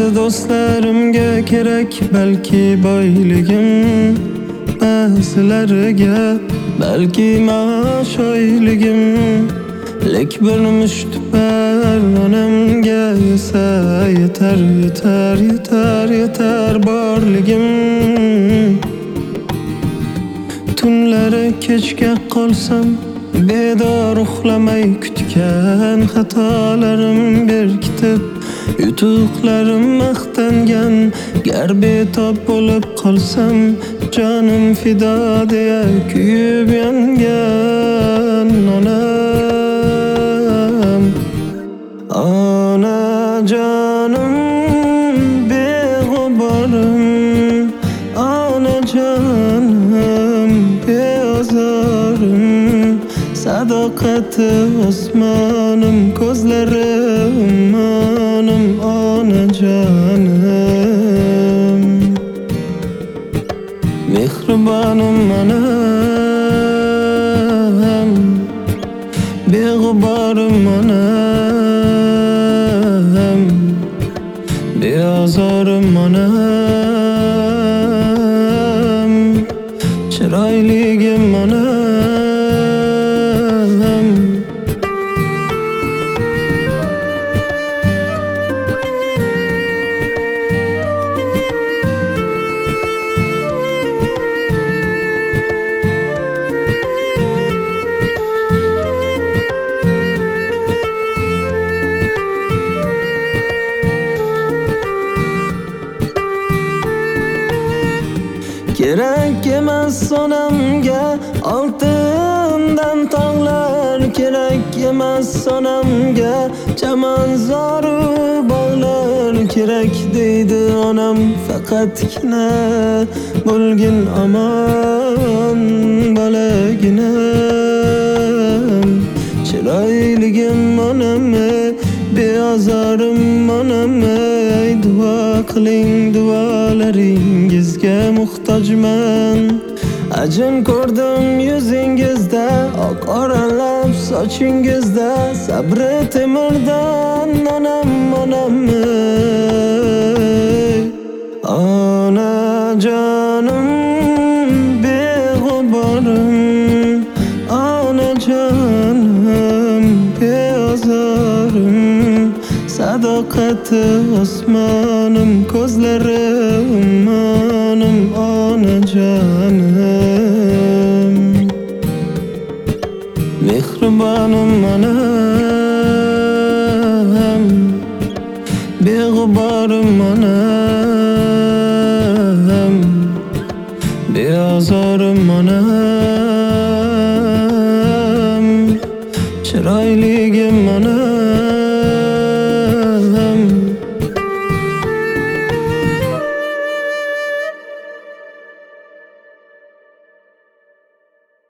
Ba'zi do'stlarimga kerak balki boyligim, ba'zilariga balki maosh oyligim. Lek bir mushtipar onamga esa yetar, yetar, yetar, yetar borligim. Tunlari kechga qolsam bedor uxlamay kutgan xatolarim berkitib, yutuqlarim maqtangan gar betob bo'lib qolsam jonim fido deya kuyib yongan onam. Onajonim beg'uborim, onajonim beozorim, sadoqati osmonim, ko'zlari ummonim, onajonim. Mehribonim onam, beg'uborim onam, beozorim onam, chiroyligim onam. Kerak emas onamga oltindan tog'lar, kerak emas onamga chamanzoru bog'lar. Kerak deydi onam faqatgina bo'lgin omon bolaginam. Chiroyligim onam, beozorim onam, duo qiling, duolaringizga muhtojman. Ajin ko'rdim yuzingizda, oq oralab sochingizda, sabri temirdan onam, onam. Onajonim beg'uborim, onajonim beozorim, sadoqati osmonim, ko'zlari ummonim, onajonim. Mehribonim onam, beg'uborim onam, beozorim onam, chiroyligim onam.